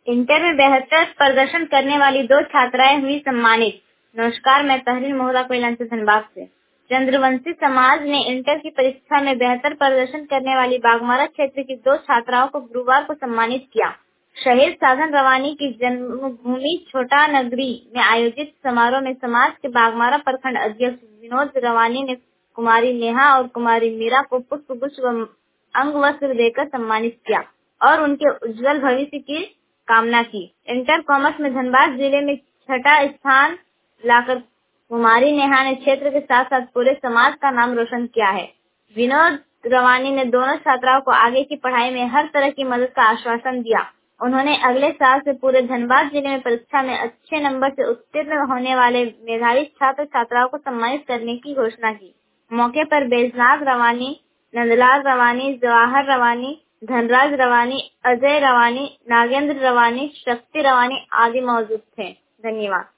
Inter में बेहतर प्रदर्शन करने वाली 2 छात्राएं हुई सम्मानित। नमस्कार, मैं तहरीर मोहरा कोयलान से धनबाद से। चंद्रवंशी समाज ने इंटर की परीक्षा में बेहतर प्रदर्शन करने वाली बाघमारा क्षेत्र की 2 छात्राओं को गुरुवार को सम्मानित किया। शहीद साधन रवानी की जन्मभूमि छोटा नगरी में आयोजित समारोह में समाज के बाघमारा प्रखंड अध्यक्ष विनोद रवानी ने कुमारी नेहा और कुमारी मीरा को पुष्प गुच्छ व अंग वस्त्र देकर सम्मानित किया और उनके उज्जवल भविष्य की कामना की। इंटर कॉमर्स में धनबाद जिले में 6ठा स्थान लाकर कुमारी नेहा ने क्षेत्र के साथ साथ पूरे समाज का नाम रोशन किया है। विनोद रवानी ने दोनों छात्राओं को आगे की पढ़ाई में हर तरह की मदद का आश्वासन दिया। उन्होंने अगले साल से पूरे धनबाद जिले में परीक्षा में अच्छे नंबर से उत्तीर्ण होने वाले मेधावी छात्र छात्राओं को सम्मानित करने की घोषणा की। मौके पर बैजनाथ रवानी, नंदलाल रवानी, जवाहर रवानी, धनराज रवानी, अजय रवानी, नागेंद्र रवानी, शक्ति रवानी आदि मौजूद थे। धन्यवाद।